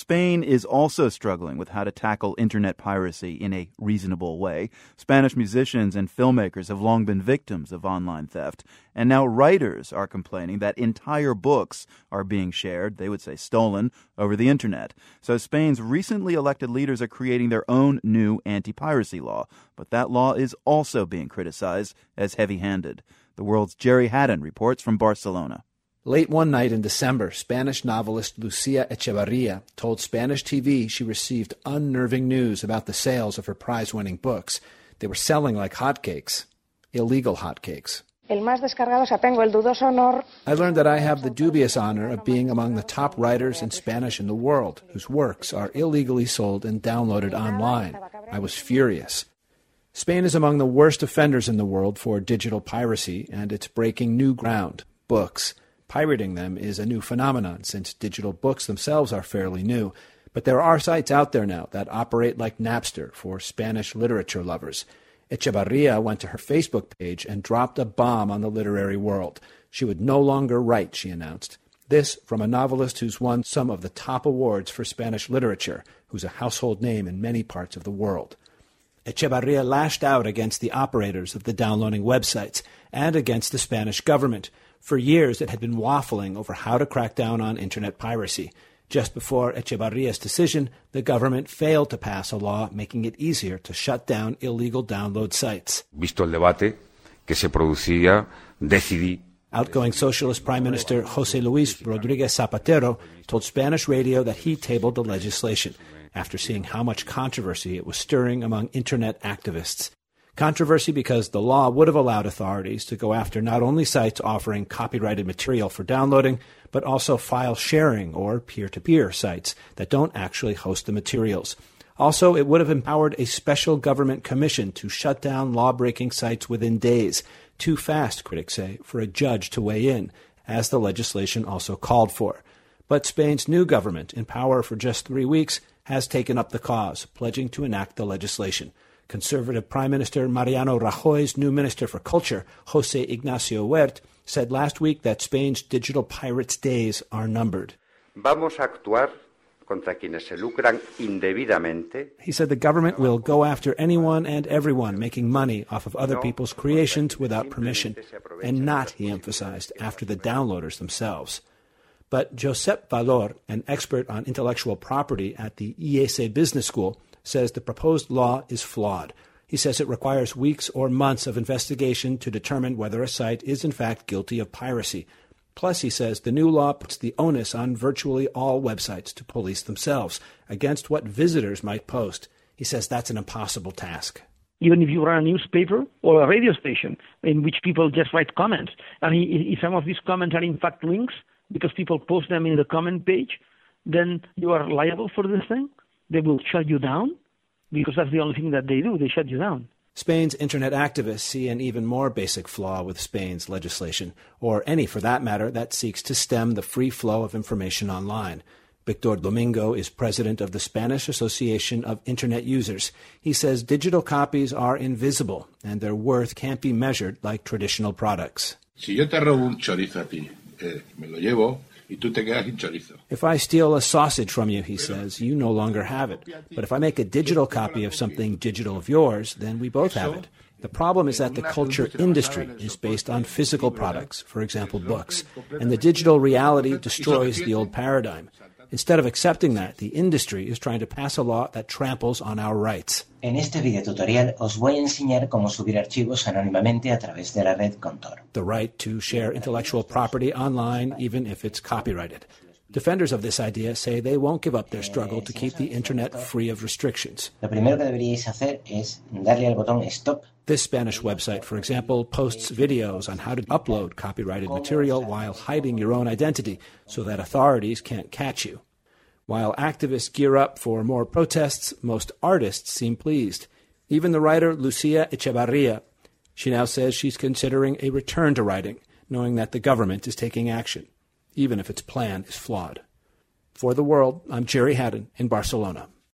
Spain is also struggling with how to tackle internet piracy in a reasonable way. Spanish musicians and filmmakers have long been victims of online theft, and now writers are complaining that entire books are being shared, they would say stolen, over the internet. So Spain's recently elected leaders are creating their own new anti-piracy law, but that law is also being criticized as heavy-handed. The World's Jerry Haddon reports from Barcelona. Late one night in December, Spanish novelist Lucia Echevarria told Spanish TV she received unnerving news about the sales of her prize-winning books. They were selling like hotcakes, illegal hotcakes. I learned that I have the dubious honor of being among the top writers in Spanish in the world, whose works are illegally sold and downloaded online. I was furious. Spain is among the worst offenders in the world for digital piracy, and it's breaking new ground, books. Pirating them is a new phenomenon, since digital books themselves are fairly new. But there are sites out there now that operate like Napster for Spanish literature lovers. Echevarria went to her Facebook page and dropped a bomb on the literary world. She would no longer write, she announced. This from a novelist who's won some of the top awards for Spanish literature, who's a household name in many parts of the world. Echevarria lashed out against the operators of the downloading websites and against the Spanish government. For years, it had been waffling over how to crack down on internet piracy. Just before Echevarria's decision, the government failed to pass a law making it easier to shut down illegal download sites. Visto el debate que se producía, decidí. Outgoing Socialist Prime Minister José Luis Rodríguez Zapatero told Spanish radio that he tabled the legislation after seeing how much controversy it was stirring among internet activists. Controversy because the law would have allowed authorities to go after not only sites offering copyrighted material for downloading, but also file sharing or peer-to-peer sites that don't actually host the materials. Also, it would have empowered a special government commission to shut down law-breaking sites within days. Too fast, critics say, for a judge to weigh in, as the legislation also called for. But Spain's new government, in power for just 3 weeks, has taken up the cause, pledging to enact the legislation. Conservative Prime Minister Mariano Rajoy's new Minister for Culture, José Ignacio Huert, said last week that Spain's digital pirates' days are numbered. Vamos a actuar contra quienes se lucran indebidamente. He said the government will go after anyone and everyone making money off of other people's creations without permission, and not, he emphasized, after the downloaders themselves. But Josep Valor, an expert on intellectual property at the IESE Business School, says the proposed law is flawed. He says it requires weeks or months of investigation to determine whether a site is in fact guilty of piracy. Plus, he says the new law puts the onus on virtually all websites to police themselves against what visitors might post. He says that's an impossible task. Even if you run a newspaper or a radio station in which people just write comments, and if some of these comments are in fact links because people post them in the comment page, then you are liable for this thing. They will shut you down because that's the only thing that they do. They shut you down. Spain's internet activists see an even more basic flaw with Spain's legislation, or any for that matter, that seeks to stem the free flow of information online. Victor Domingo is president of the Spanish Association of Internet Users. He says digital copies are invisible and their worth can't be measured like traditional products. Si yo te robo un chorizo a ti, me lo llevo. If I steal a sausage from you, he says, you no longer have it. But if I make a digital copy of something digital of yours, then we both have it. The problem is that the culture industry is based on physical products, for example, books, and the digital reality destroys the old paradigm. Instead of accepting that, the industry is trying to pass a law that tramples on our rights. En este video tutorial os voy a enseñar cómo subir archivos anónimamente a través de la red Contor. The right to share intellectual property online, even if it's copyrighted. Defenders of this idea say they won't give up their struggle to keep the internet free of restrictions. Lo primero que deberíais hacer es darle al botón stop. This Spanish website, for example, posts videos on how to upload copyrighted material while hiding your own identity so that authorities can't catch you. While activists gear up for more protests, most artists seem pleased. Even the writer Lucia Echevarria. She now says she's considering a return to writing, knowing that the government is taking action, even if its plan is flawed. For The World, I'm Jerry Haddon in Barcelona.